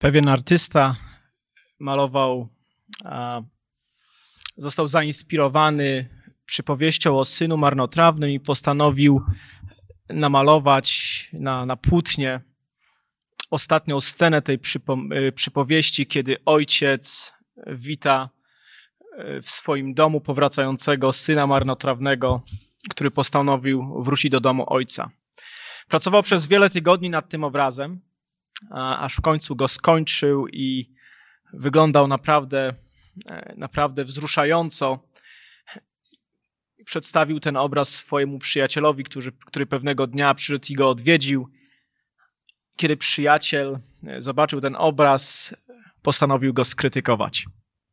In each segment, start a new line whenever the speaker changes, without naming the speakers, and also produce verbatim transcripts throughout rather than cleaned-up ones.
Pewien artysta malował, a, został zainspirowany przypowieścią o synu marnotrawnym i postanowił namalować na, na płótnie ostatnią scenę tej przypo- przypowieści, kiedy ojciec wita w swoim domu powracającego syna marnotrawnego, który postanowił wrócić do domu ojca. Pracował przez wiele tygodni nad tym obrazem, aż w końcu go skończył i wyglądał naprawdę, naprawdę wzruszająco. Przedstawił ten obraz swojemu przyjacielowi, który, który pewnego dnia przyszedł i go odwiedził. Kiedy przyjaciel zobaczył ten obraz, postanowił go skrytykować.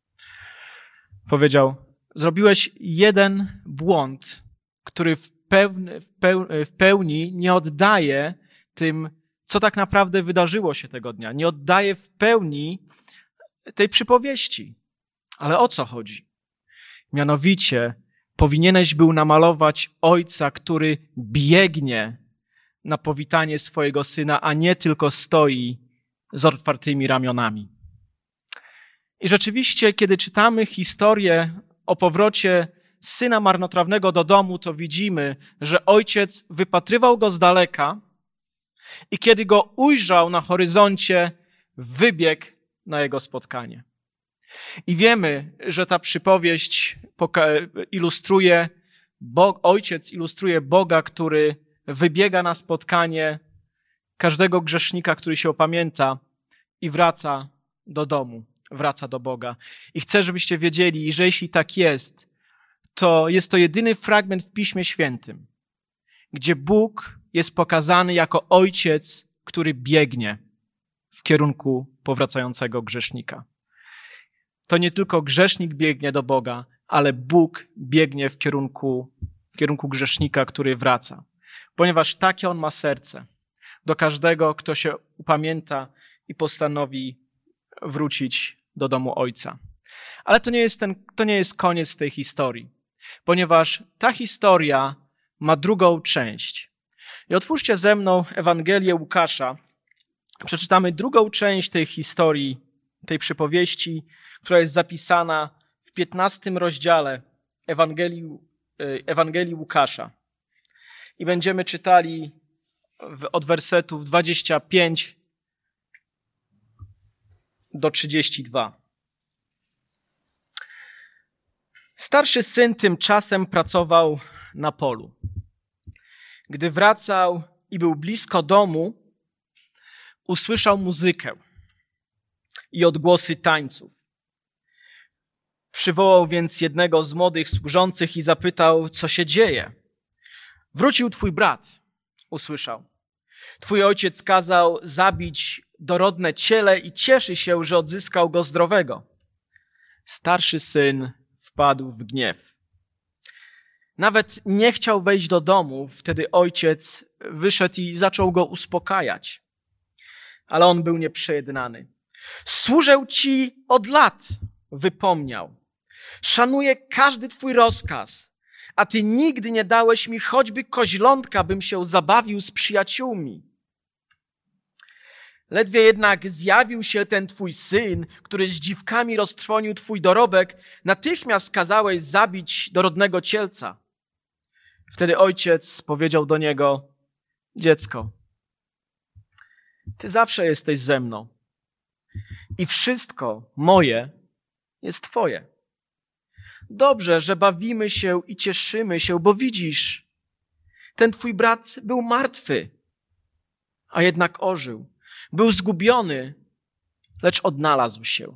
Powiedział: zrobiłeś jeden błąd, który w pełni, w pełni nie oddaje tym, co tak naprawdę wydarzyło się tego dnia. Nie oddaje w pełni tej przypowieści. Ale o co chodzi? Mianowicie powinieneś był namalować ojca, który biegnie na powitanie swojego syna, a nie tylko stoi z otwartymi ramionami. I rzeczywiście, kiedy czytamy historię o powrocie syna marnotrawnego do domu, to widzimy, że ojciec wypatrywał go z daleka i kiedy go ujrzał na horyzoncie, wybiegł na jego spotkanie. I wiemy, że ta przypowieść ilustruje, Bog, ojciec ilustruje Boga, który wybiega na spotkanie każdego grzesznika, który się opamięta i wraca do domu, wraca do Boga. I chcę, żebyście wiedzieli, że jeśli tak jest, to jest to jedyny fragment w Piśmie Świętym, gdzie Bóg jest pokazany jako ojciec, który biegnie w kierunku powracającego grzesznika. To nie tylko grzesznik biegnie do Boga, ale Bóg biegnie w kierunku, w kierunku grzesznika, który wraca. Ponieważ takie on ma serce do każdego, kto się upamięta i postanowi wrócić do domu Ojca. Ale to nie jest, ten, to nie jest koniec tej historii, ponieważ ta historia ma drugą część. I otwórzcie ze mną Ewangelię Łukasza. Przeczytamy drugą część tej historii, tej przypowieści, która jest zapisana w piętnastym rozdziale Ewangelii, Ewangelii Łukasza. I będziemy czytali od wersetów dwudziestego piątego do trzydziestego drugiego. Starszy syn tymczasem pracował na polu. Gdy wracał i był blisko domu, usłyszał muzykę i odgłosy tańców. Przywołał więc jednego z młodych służących i zapytał, co się dzieje. Wrócił twój brat, usłyszał. Twój ojciec kazał zabić dorodne ciele i cieszy się, że odzyskał go zdrowego. Starszy syn wpadł w gniew. Nawet nie chciał wejść do domu, wtedy ojciec wyszedł i zaczął go uspokajać. Ale on był nieprzejednany. Służę ci od lat, wypomniał. Szanuję każdy twój rozkaz, a ty nigdy nie dałeś mi choćby koźlątka, bym się zabawił z przyjaciółmi. Ledwie jednak zjawił się ten twój syn, który z dziwkami roztrwonił twój dorobek, natychmiast kazałeś zabić dorodnego cielca. Wtedy ojciec powiedział do niego, dziecko, ty zawsze jesteś ze mną i wszystko moje jest twoje. Dobrze, że bawimy się i cieszymy się, bo widzisz, ten twój brat był martwy, a jednak ożył. Był zgubiony, lecz odnalazł się.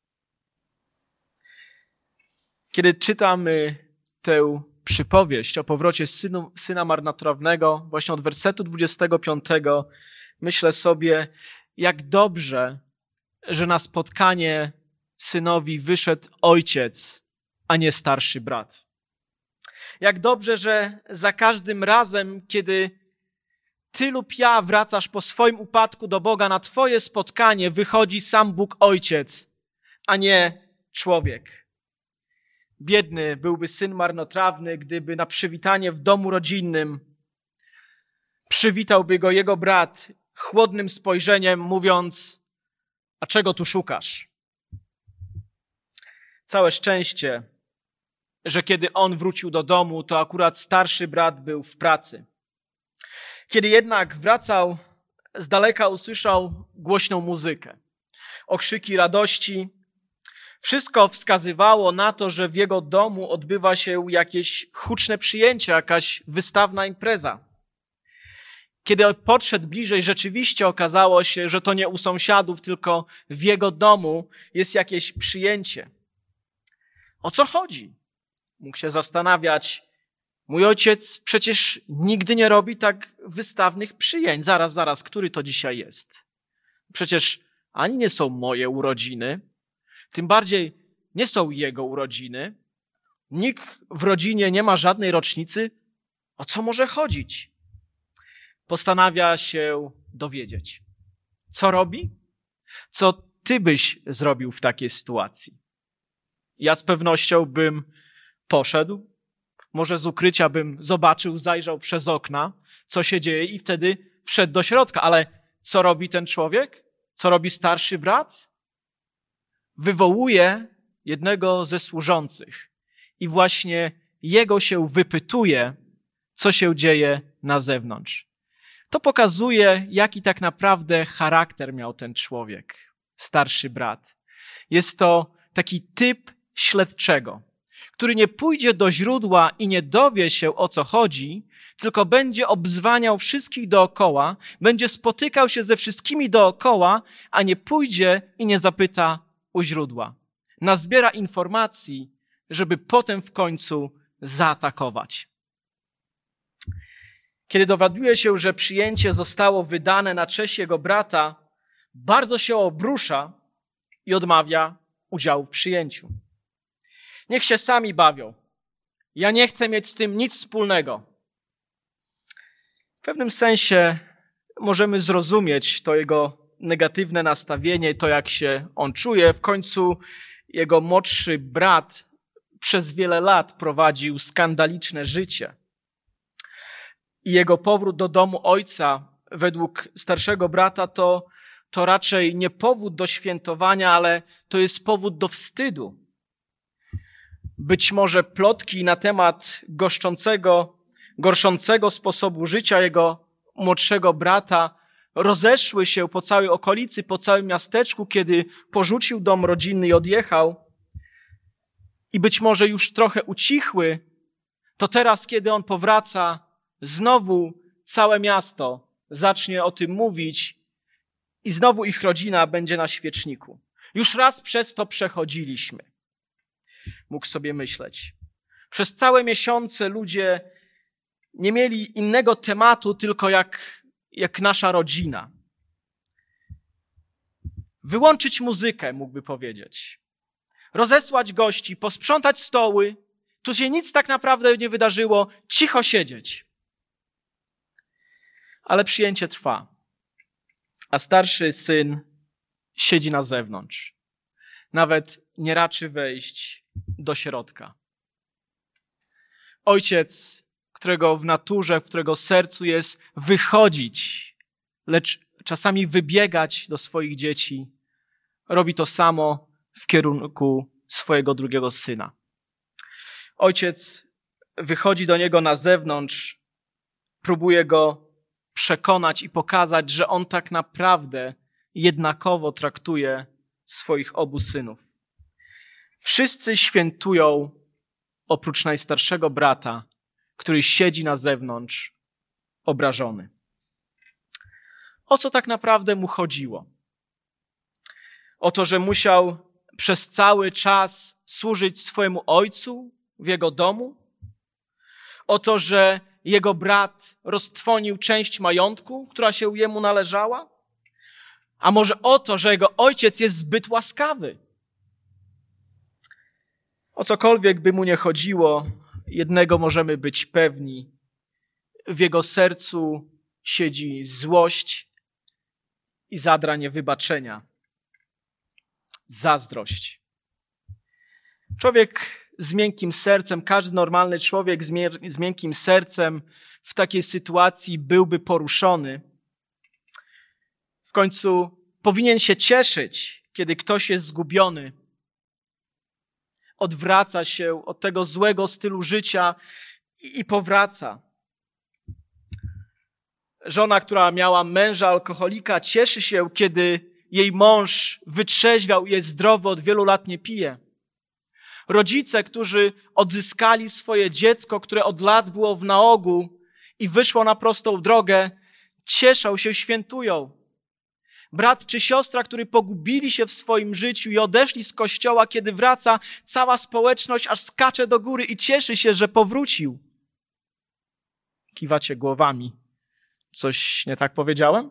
Kiedy czytamy tę przypowieść o powrocie synu, syna marnotrawnego, właśnie od wersetu dwudziestego piątego, myślę sobie, jak dobrze, że na spotkanie synowi wyszedł ojciec, a nie starszy brat. Jak dobrze, że za każdym razem, kiedy ty lub ja wracasz po swoim upadku do Boga, na twoje spotkanie wychodzi sam Bóg Ojciec, a nie człowiek. Biedny byłby syn marnotrawny, gdyby na przywitanie w domu rodzinnym przywitałby go jego brat chłodnym spojrzeniem, mówiąc: A czego tu szukasz? Całe szczęście, że kiedy on wrócił do domu, to akurat starszy brat był w pracy. Kiedy jednak wracał, z daleka usłyszał głośną muzykę, okrzyki radości. Wszystko wskazywało na to, że w jego domu odbywa się jakieś huczne przyjęcie, jakaś wystawna impreza. Kiedy podszedł bliżej, rzeczywiście okazało się, że to nie u sąsiadów, tylko w jego domu jest jakieś przyjęcie. O co chodzi? Mógł się zastanawiać. Mój ojciec przecież nigdy nie robi tak wystawnych przyjęć. Zaraz, zaraz, który to dzisiaj jest? Przecież ani nie są moje urodziny, tym bardziej nie są jego urodziny. Nikt w rodzinie nie ma żadnej rocznicy. O co może chodzić? Postanawia się dowiedzieć. Co robi? Co ty byś zrobił w takiej sytuacji? Ja z pewnością bym poszedł, może z ukrycia bym zobaczył, zajrzał przez okna, co się dzieje i wtedy wszedł do środka. Ale co robi ten człowiek? Co robi starszy brat? Wywołuje jednego ze służących i właśnie jego się wypytuje, co się dzieje na zewnątrz. To pokazuje, jaki tak naprawdę charakter miał ten człowiek, starszy brat. Jest to taki typ śledczego, który nie pójdzie do źródła i nie dowie się, o co chodzi, tylko będzie obzwaniał wszystkich dookoła, będzie spotykał się ze wszystkimi dookoła, a nie pójdzie i nie zapyta u źródła. Nazbiera informacji, żeby potem w końcu zaatakować. Kiedy dowiaduje się, że przyjęcie zostało wydane na cześć jego brata, bardzo się obrusza i odmawia udziału w przyjęciu. Niech się sami bawią. Ja nie chcę mieć z tym nic wspólnego. W pewnym sensie możemy zrozumieć to jego negatywne nastawienie, to jak się on czuje. W końcu jego młodszy brat przez wiele lat prowadził skandaliczne życie. I jego powrót do domu ojca według starszego brata to, to raczej nie powód do świętowania, ale to jest powód do wstydu. Być może plotki na temat goszczącego, gorszącego sposobu życia jego młodszego brata rozeszły się po całej okolicy, po całym miasteczku, kiedy porzucił dom rodzinny i odjechał. I być może już trochę ucichły, to teraz, kiedy on powraca, znowu całe miasto zacznie o tym mówić i znowu ich rodzina będzie na świeczniku. Już raz przez to przechodziliśmy. Mógł sobie myśleć. Przez całe miesiące ludzie nie mieli innego tematu, tylko jak, jak nasza rodzina. Wyłączyć muzykę, mógłby powiedzieć. Rozesłać gości, posprzątać stoły. Tu się nic tak naprawdę nie wydarzyło. Cicho siedzieć. Ale przyjęcie trwa. A starszy syn siedzi na zewnątrz. Nawet nie raczy wejść do środka. Ojciec, którego w naturze, w którego sercu jest wychodzić, lecz czasami wybiegać do swoich dzieci, robi to samo w kierunku swojego drugiego syna. Ojciec wychodzi do niego na zewnątrz, próbuje go przekonać i pokazać, że on tak naprawdę jednakowo traktuje swoich obu synów. Wszyscy świętują oprócz najstarszego brata, który siedzi na zewnątrz, obrażony. O co tak naprawdę mu chodziło? O to, że musiał przez cały czas służyć swojemu ojcu w jego domu? O to, że jego brat roztrwonił część majątku, która się jemu należała? A może o to, że jego ojciec jest zbyt łaskawy? O cokolwiek by mu nie chodziło, jednego możemy być pewni. W jego sercu siedzi złość i zadra niewybaczenia. Zazdrość. Człowiek z miękkim sercem, każdy normalny człowiek z, mię- z miękkim sercem w takiej sytuacji byłby poruszony. W końcu powinien się cieszyć, kiedy ktoś jest zgubiony, odwraca się od tego złego stylu życia i, i powraca. Żona, która miała męża alkoholika, cieszy się, kiedy jej mąż wytrzeźwiał i jest zdrowy, od wielu lat nie pije. Rodzice, którzy odzyskali swoje dziecko, które od lat było w nałogu i wyszło na prostą drogę, cieszą się, świętują. Brat czy siostra, którzy pogubili się w swoim życiu i odeszli z kościoła, kiedy wraca, cała społeczność aż skacze do góry i cieszy się, że powrócił. Kiwacie głowami. Coś nie tak powiedziałem?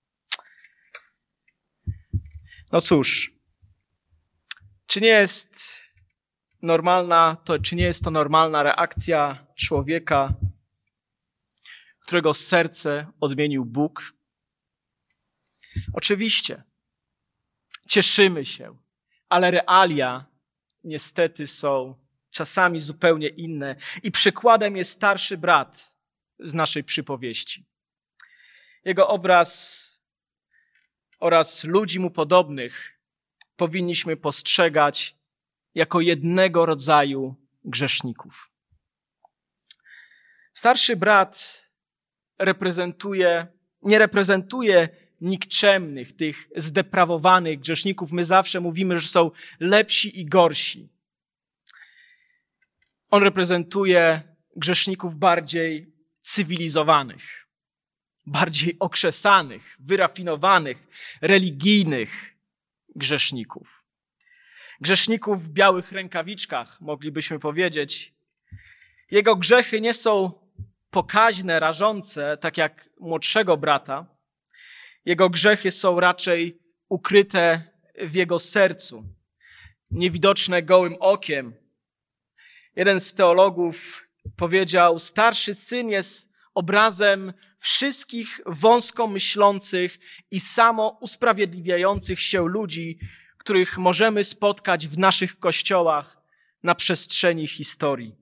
No cóż, czy nie jest normalna, to, czy nie jest to normalna reakcja człowieka, którego serce odmienił Bóg? Oczywiście, cieszymy się, ale realia niestety są czasami zupełnie inne i przykładem jest starszy brat z naszej przypowieści. Jego obraz oraz ludzi mu podobnych powinniśmy postrzegać jako jednego rodzaju grzeszników. Starszy brat reprezentuje, nie reprezentuje nikczemnych, tych zdeprawowanych grzeszników. My zawsze mówimy, że są lepsi i gorsi. On reprezentuje grzeszników bardziej cywilizowanych, bardziej okrzesanych, wyrafinowanych, religijnych grzeszników. Grzeszników w białych rękawiczkach, moglibyśmy powiedzieć. Jego grzechy nie są pokaźne, rażące, tak jak młodszego brata. Jego grzechy są raczej ukryte w jego sercu, niewidoczne gołym okiem. Jeden z teologów powiedział, starszy syn jest obrazem wszystkich wąsko myślących i samo usprawiedliwiających się ludzi, których możemy spotkać w naszych kościołach na przestrzeni historii.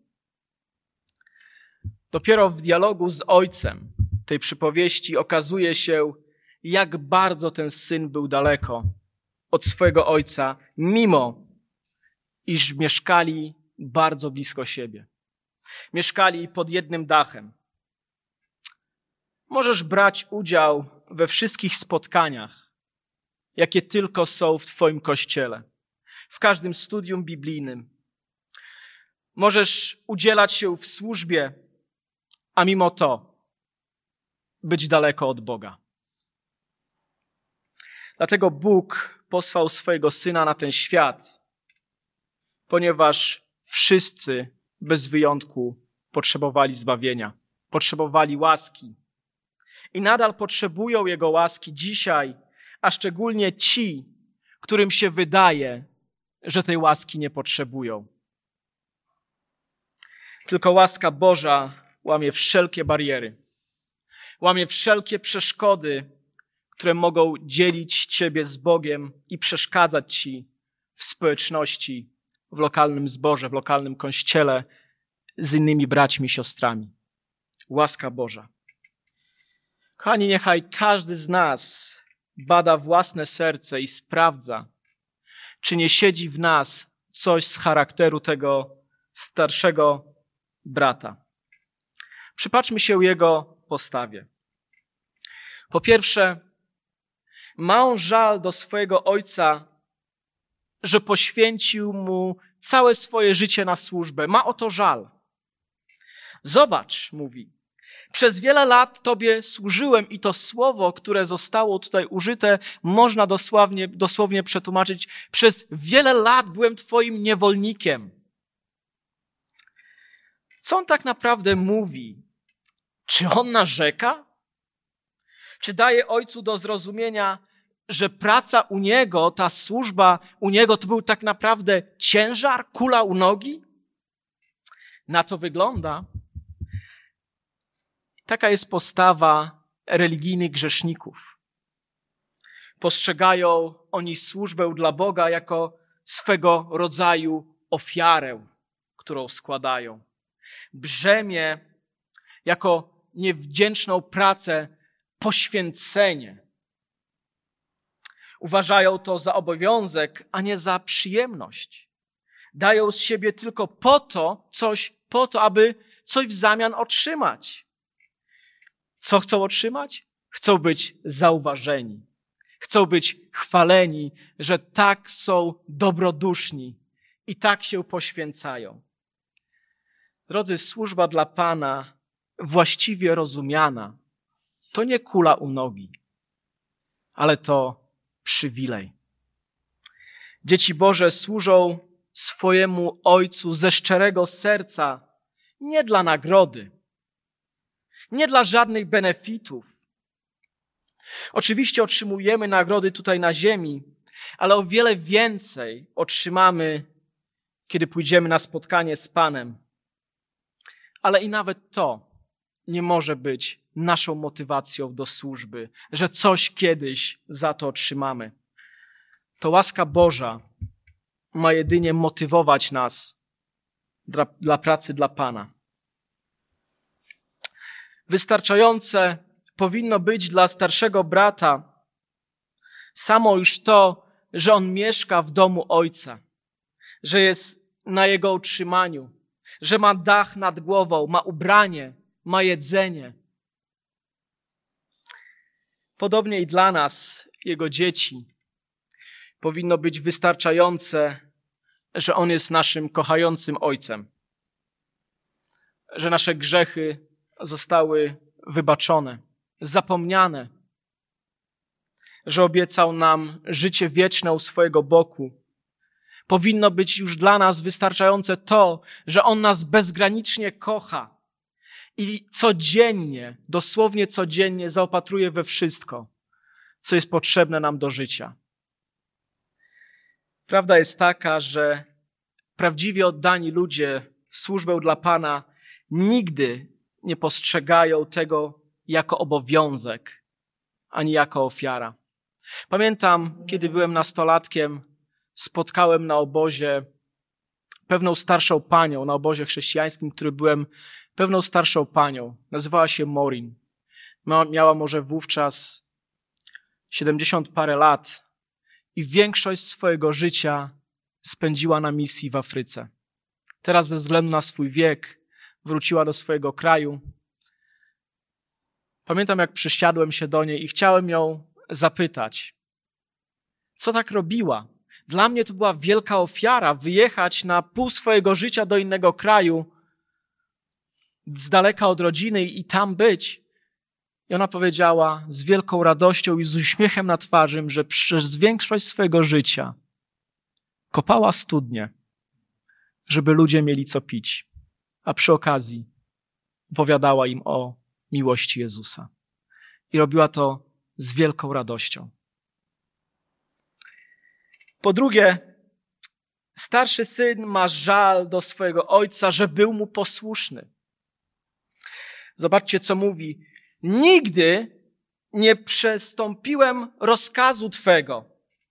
Dopiero w dialogu z ojcem tej przypowieści okazuje się, jak bardzo ten syn był daleko od swojego ojca, mimo iż mieszkali bardzo blisko siebie. Mieszkali pod jednym dachem. Możesz brać udział we wszystkich spotkaniach, jakie tylko są w twoim kościele, w każdym studium biblijnym. Możesz udzielać się w służbie, a mimo to być daleko od Boga. Dlatego Bóg posłał swojego Syna na ten świat, ponieważ wszyscy bez wyjątku potrzebowali zbawienia, potrzebowali łaski i nadal potrzebują Jego łaski dzisiaj, a szczególnie ci, którym się wydaje, że tej łaski nie potrzebują. Tylko łaska Boża łamie wszelkie bariery, łamie wszelkie przeszkody, które mogą dzielić ciebie z Bogiem i przeszkadzać ci w społeczności, w lokalnym zborze, w lokalnym kościele z innymi braćmi i siostrami. Łaska Boża. Kochani, niechaj każdy z nas bada własne serce i sprawdza, czy nie siedzi w nas coś z charakteru tego starszego brata. Przypatrzmy się jego postawie. Po pierwsze, ma on żal do swojego ojca, że poświęcił mu całe swoje życie na służbę. Ma o to żal. Zobacz, mówi, przez wiele lat Tobie służyłem i to słowo, które zostało tutaj użyte, można dosłownie, dosłownie przetłumaczyć, przez wiele lat byłem Twoim niewolnikiem. Co on tak naprawdę mówi? Czy on narzeka? Czy daje ojcu do zrozumienia, że praca u niego, ta służba u niego to był tak naprawdę ciężar, kula u nogi? Na to wygląda. Taka jest postawa religijnych grzeszników. Postrzegają oni służbę dla Boga jako swego rodzaju ofiarę, którą składają. Brzemię jako niewdzięczną pracę, poświęcenie. Uważają to za obowiązek, a nie za przyjemność. Dają z siebie tylko po to, coś po to, aby coś w zamian otrzymać. Co chcą otrzymać? Chcą być zauważeni. Chcą być chwaleni, że tak są dobroduszni i tak się poświęcają. Drodzy, służba dla Pana, właściwie rozumiana, to nie kula u nogi, ale to przywilej. Dzieci Boże służą swojemu Ojcu ze szczerego serca, nie dla nagrody, nie dla żadnych benefitów. Oczywiście otrzymujemy nagrody tutaj na ziemi, ale o wiele więcej otrzymamy, kiedy pójdziemy na spotkanie z Panem. Ale i nawet to nie może być naszą motywacją do służby, że coś kiedyś za to otrzymamy. To łaska Boża ma jedynie motywować nas dla, dla pracy dla Pana. Wystarczające powinno być dla starszego brata samo już to, że on mieszka w domu Ojca, że jest na jego utrzymaniu, że ma dach nad głową, ma ubranie, ma jedzenie. Podobnie i dla nas, jego dzieci, powinno być wystarczające, że on jest naszym kochającym Ojcem, że nasze grzechy zostały wybaczone, zapomniane, że obiecał nam życie wieczne u swojego boku. Powinno być już dla nas wystarczające to, że on nas bezgranicznie kocha i codziennie, dosłownie codziennie zaopatruje we wszystko, co jest potrzebne nam do życia. Prawda jest taka, że prawdziwie oddani ludzie w służbę dla Pana nigdy nie postrzegają tego jako obowiązek, ani jako ofiara. Pamiętam, kiedy byłem nastolatkiem, spotkałem na obozie pewną starszą panią, na obozie chrześcijańskim, który byłem pewną starszą panią. Nazywała się Maureen. Miała może wówczas siedemdziesiąt parę lat i większość swojego życia spędziła na misji w Afryce. Teraz ze względu na swój wiek wróciła do swojego kraju. Pamiętam, jak przysiadłem się do niej i chciałem ją zapytać, co tak robiła. Dla mnie to była wielka ofiara, wyjechać na pół swojego życia do innego kraju, z daleka od rodziny i tam być. I ona powiedziała z wielką radością i z uśmiechem na twarzy, że przez większość swojego życia kopała studnie, żeby ludzie mieli co pić, a przy okazji opowiadała im o miłości Jezusa. I robiła to z wielką radością. Po drugie, starszy syn ma żal do swojego ojca, że był mu posłuszny. Zobaczcie, co mówi. Nigdy nie przestąpiłem rozkazu Twego.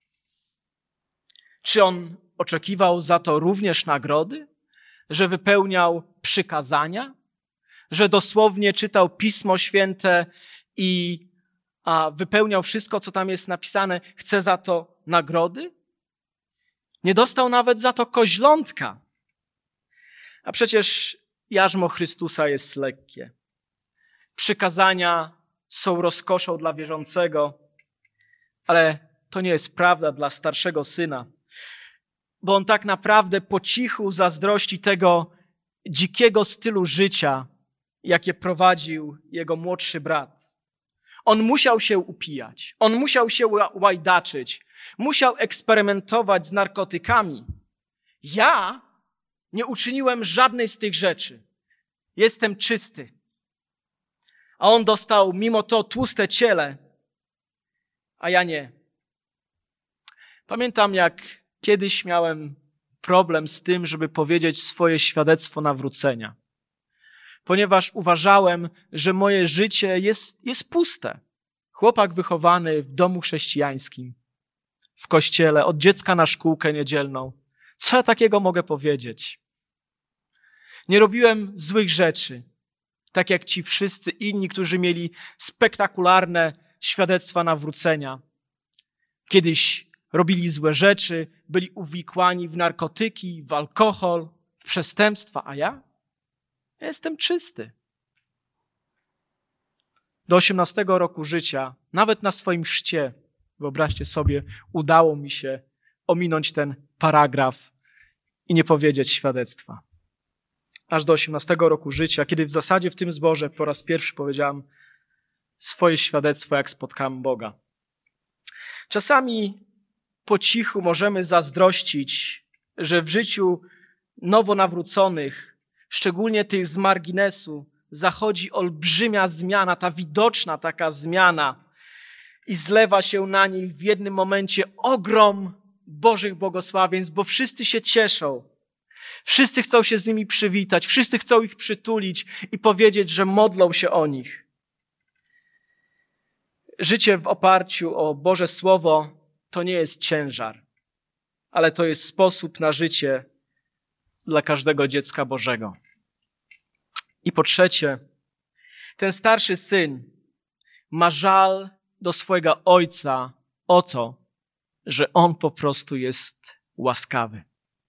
Czy on oczekiwał za to również nagrody? Że wypełniał przykazania? Że dosłownie czytał Pismo Święte i a, wypełniał wszystko, co tam jest napisane? Chce za to nagrody? Nie dostał nawet za to koźlątka. A przecież jarzmo Chrystusa jest lekkie. Przykazania są rozkoszą dla wierzącego, ale to nie jest prawda dla starszego syna, bo on tak naprawdę po cichu zazdrości tego dzikiego stylu życia, jakie prowadził jego młodszy brat. On musiał się upijać, on musiał się łajdaczyć, musiał eksperymentować z narkotykami. Ja nie uczyniłem żadnej z tych rzeczy. Jestem czysty. A on dostał mimo to tłuste ciele, a ja nie. Pamiętam, jak kiedyś miałem problem z tym, żeby powiedzieć swoje świadectwo nawrócenia. Ponieważ uważałem, że moje życie jest, jest puste. Chłopak wychowany w domu chrześcijańskim, w kościele, od dziecka na szkółkę niedzielną. Co ja takiego mogę powiedzieć? Nie robiłem złych rzeczy, tak jak ci wszyscy inni, którzy mieli spektakularne świadectwa nawrócenia. Kiedyś robili złe rzeczy, byli uwikłani w narkotyki, w alkohol, w przestępstwa, a ja? Ja jestem czysty. Do osiemnastego roku życia, nawet na swoim chrzcie, wyobraźcie sobie, udało mi się ominąć ten paragraf i nie powiedzieć świadectwa. Aż do osiemnastego roku życia, kiedy w zasadzie w tym zborze po raz pierwszy powiedziałem swoje świadectwo, jak spotkałem Boga. Czasami po cichu możemy zazdrościć, że w życiu nowonawróconych, szczególnie tych z marginesu, zachodzi olbrzymia zmiana, ta widoczna taka zmiana i zlewa się na nich w jednym momencie ogrom Bożych błogosławieństw, bo wszyscy się cieszą. Wszyscy chcą się z nimi przywitać, wszyscy chcą ich przytulić i powiedzieć, że modlą się o nich. Życie w oparciu o Boże Słowo to nie jest ciężar, ale to jest sposób na życie dla każdego dziecka Bożego. I po trzecie, ten starszy syn ma żal do swojego ojca o to, że on po prostu jest łaskawy.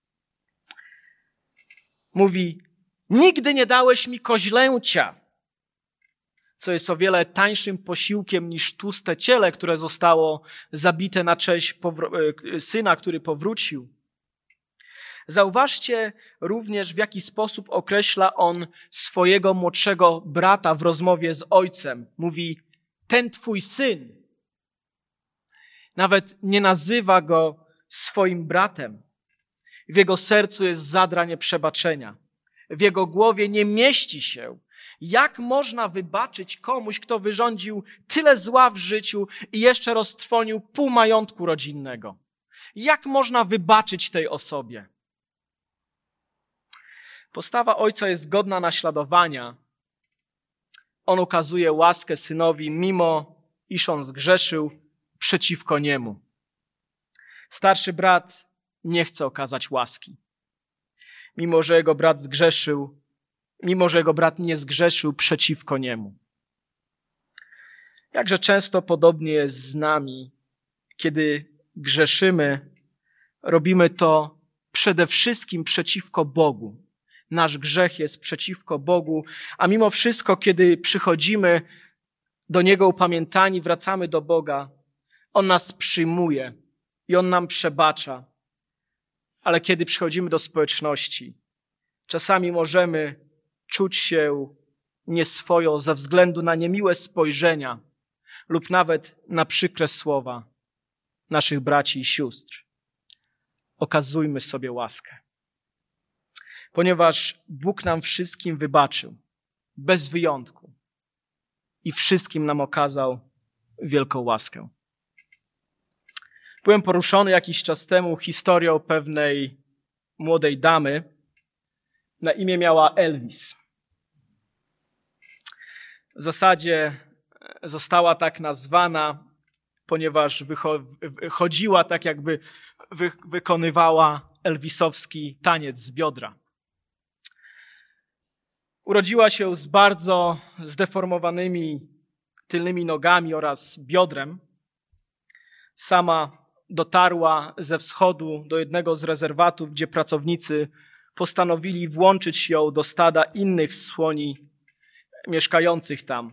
Mówi, nigdy nie dałeś mi koźlęcia, co jest o wiele tańszym posiłkiem niż tłuste ciele, które zostało zabite na cześć powro- syna, który powrócił. Zauważcie również, w jaki sposób określa on swojego młodszego brata w rozmowie z ojcem. Mówi, ten twój syn. Nawet nie nazywa go swoim bratem. W jego sercu jest zadra nieprzebaczenia. W jego głowie nie mieści się, jak można wybaczyć komuś, kto wyrządził tyle zła w życiu i jeszcze roztrwonił pół majątku rodzinnego. Jak można wybaczyć tej osobie? Postawa ojca jest godna naśladowania. On okazuje łaskę synowi, mimo iż on zgrzeszył przeciwko niemu. Starszy brat nie chce okazać łaski. Mimo że jego brat zgrzeszył, mimo że jego brat nie zgrzeszył przeciwko niemu. Jakże często podobnie jest z nami, kiedy grzeszymy, robimy to przede wszystkim przeciwko Bogu. Nasz grzech jest przeciwko Bogu, a mimo wszystko, kiedy przychodzimy do Niego upamiętani, wracamy do Boga, On nas przyjmuje i On nam przebacza. Ale kiedy przychodzimy do społeczności, czasami możemy czuć się nieswojo ze względu na niemiłe spojrzenia lub nawet na przykre słowa naszych braci i sióstr. Okazujmy sobie łaskę. Ponieważ Bóg nam wszystkim wybaczył, bez wyjątku, i wszystkim nam okazał wielką łaskę. Byłem poruszony jakiś czas temu historią pewnej młodej damy. Na imię miała Elvis. W zasadzie została tak nazwana, ponieważ wycho- chodziła tak, jakby wy- wykonywała elwisowski taniec z biodra. Urodziła się z bardzo zdeformowanymi tylnymi nogami oraz biodrem. Sama dotarła ze wschodu do jednego z rezerwatów, gdzie pracownicy postanowili włączyć ją do stada innych słoni mieszkających tam.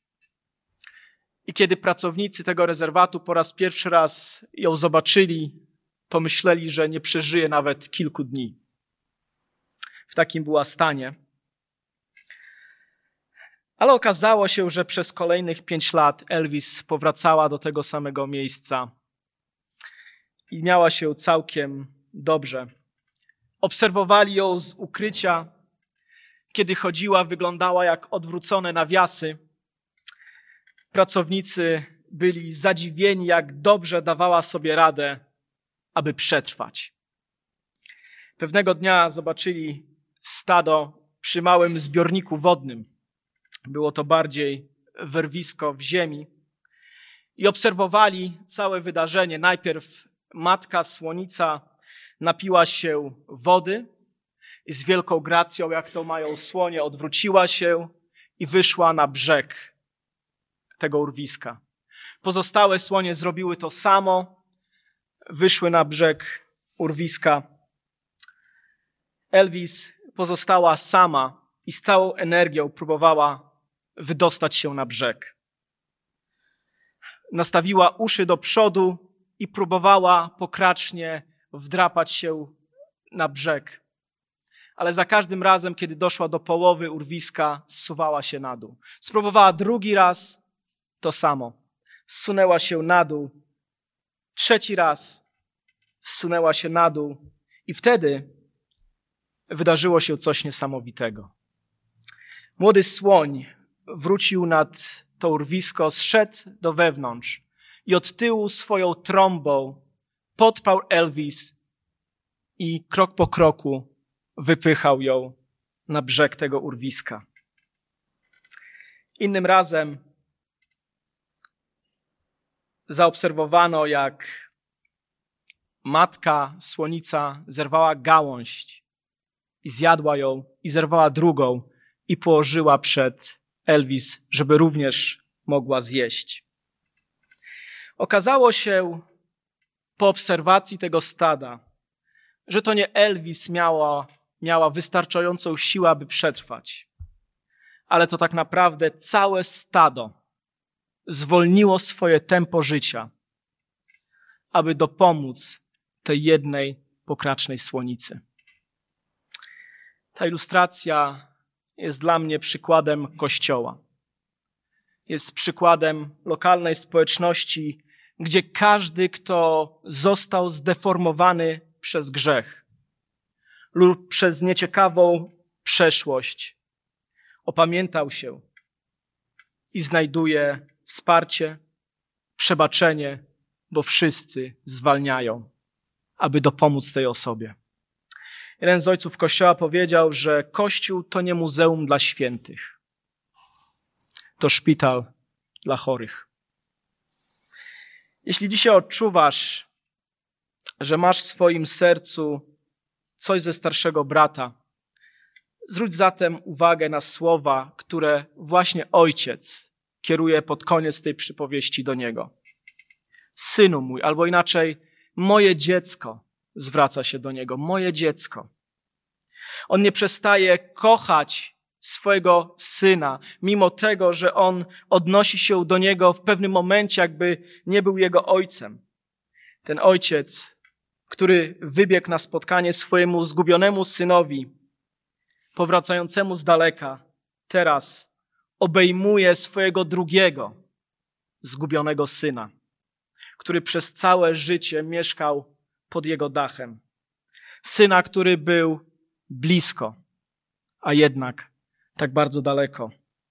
I kiedy pracownicy tego rezerwatu po raz pierwszy raz ją zobaczyli, pomyśleli, że nie przeżyje nawet kilku dni. W takim była stanie. Ale okazało się, że przez kolejnych pięć lat Elvis powracała do tego samego miejsca i miała się całkiem dobrze. Obserwowali ją z ukrycia. Kiedy chodziła, wyglądała jak odwrócone nawiasy. Pracownicy byli zadziwieni, jak dobrze dawała sobie radę, aby przetrwać. Pewnego dnia zobaczyli stado przy małym zbiorniku wodnym. Było to bardziej wyrwisko w ziemi. I obserwowali całe wydarzenie. Najpierw matka słonica napiła się wody i z wielką gracją, jak to mają słonie, odwróciła się i wyszła na brzeg tego urwiska. Pozostałe słonie zrobiły to samo wyszły na brzeg urwiska, Elvis pozostała sama i z całą energią próbowała wydostać się na brzeg. Nastawiła uszy do przodu i próbowała pokracznie wdrapać się na brzeg. Ale za każdym razem, kiedy doszła do połowy urwiska, zsuwała się na dół. Spróbowała drugi raz to samo. Zsunęła się na dół. Trzeci raz zsunęła się na dół i wtedy wydarzyło się coś niesamowitego. Młody słoń wrócił nad to urwisko, zszedł do wewnątrz i od tyłu swoją trąbą podparł Elvis i krok po kroku wypychał ją na brzeg tego urwiska. Innym razem zaobserwowano, jak matka słonica zerwała gałąź i zjadła ją i zerwała drugą i położyła przed Elvis, żeby również mogła zjeść. Okazało się po obserwacji tego stada, że to nie Elvis miała, miała wystarczającą siłę, aby przetrwać, ale to tak naprawdę całe stado zwolniło swoje tempo życia, aby dopomóc tej jednej pokracznej słonicy. Ta ilustracja jest dla mnie przykładem Kościoła. Jest przykładem lokalnej społeczności, gdzie każdy, kto został zdeformowany przez grzech lub przez nieciekawą przeszłość, opamiętał się i znajduje wsparcie, przebaczenie, bo wszyscy zwalniają, aby dopomóc tej osobie. Jeden z ojców Kościoła powiedział, że Kościół to nie muzeum dla świętych. To szpital dla chorych. Jeśli dzisiaj odczuwasz, że masz w swoim sercu coś ze starszego brata, zwróć zatem uwagę na słowa, które właśnie ojciec kieruje pod koniec tej przypowieści do niego. Synu mój, albo inaczej, moje dziecko, zwraca się do niego, moje dziecko. On nie przestaje kochać swojego syna, mimo tego, że on odnosi się do niego w pewnym momencie, jakby nie był jego ojcem. Ten ojciec, który wybiegł na spotkanie swojemu zgubionemu synowi, powracającemu z daleka, teraz obejmuje swojego drugiego zgubionego syna, który przez całe życie mieszkał pod jego dachem. Syna, który był blisko, a jednak tak bardzo daleko.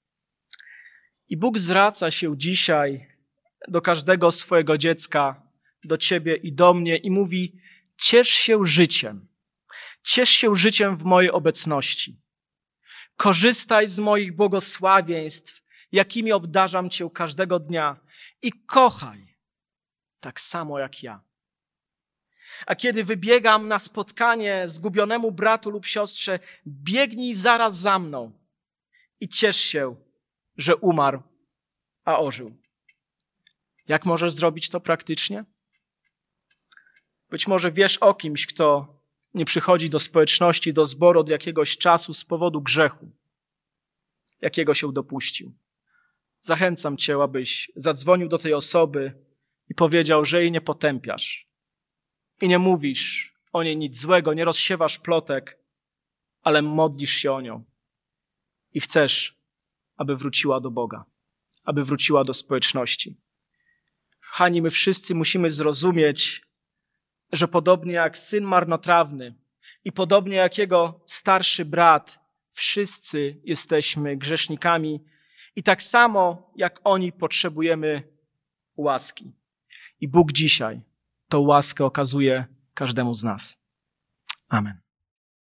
I Bóg zwraca się dzisiaj do każdego swojego dziecka, do ciebie i do mnie i mówi: ciesz się życiem. Ciesz się życiem w mojej obecności. Korzystaj z moich błogosławieństw, jakimi obdarzam cię każdego dnia i kochaj tak samo jak ja. A kiedy wybiegam na spotkanie zgubionemu bratu lub siostrze, biegnij zaraz za mną i ciesz się, że umarł, a ożył. Jak możesz zrobić to praktycznie? Być może wiesz o kimś, kto nie przychodzi do społeczności, do zboru od jakiegoś czasu z powodu grzechu, jakiego się dopuścił. Zachęcam cię, abyś zadzwonił do tej osoby i powiedział, że jej nie potępiasz i nie mówisz o niej nic złego, nie rozsiewasz plotek, ale modlisz się o nią i chcesz, aby wróciła do Boga, aby wróciła do społeczności. Kochani, my wszyscy musimy zrozumieć, że podobnie jak syn marnotrawny i podobnie jak jego starszy brat, wszyscy jesteśmy grzesznikami i tak samo jak oni potrzebujemy łaski. I Bóg dzisiaj tą łaskę okazuje każdemu z nas. Amen.